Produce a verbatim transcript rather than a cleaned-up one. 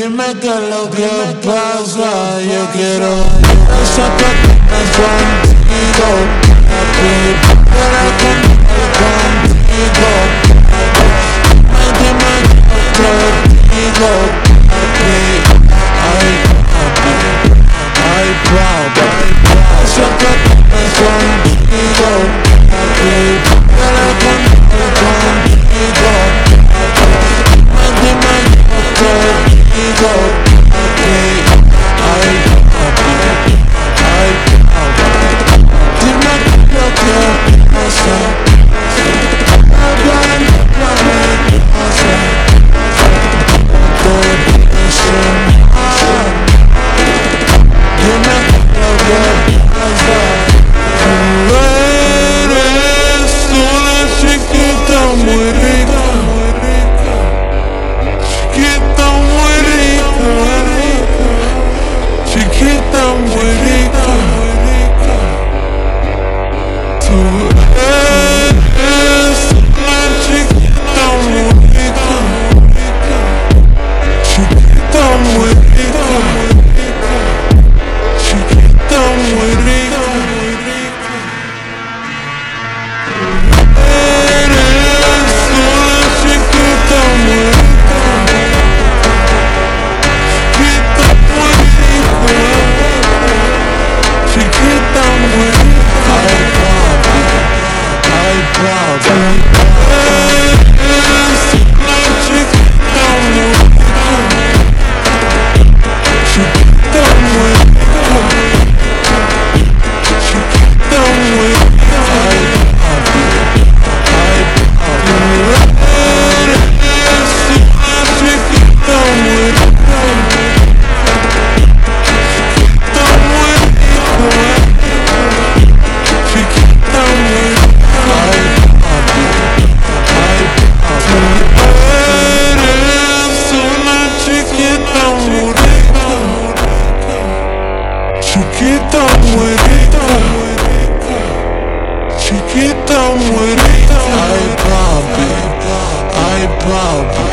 Dime qué es lo que pasa. Yo quiero esa que tienes contigo, papi. Quiero contar contigo. Dime qué contigo, papi. Ay, papi, ay, papi. Esa que tienes contigo, papi. Quiero contar contigo. Dime qué contigo, papi. Ay, papi, ay, papi. Dime lo que pasa. Chiquita muy rica, chiquita muy rica. Ay papi, ay papi.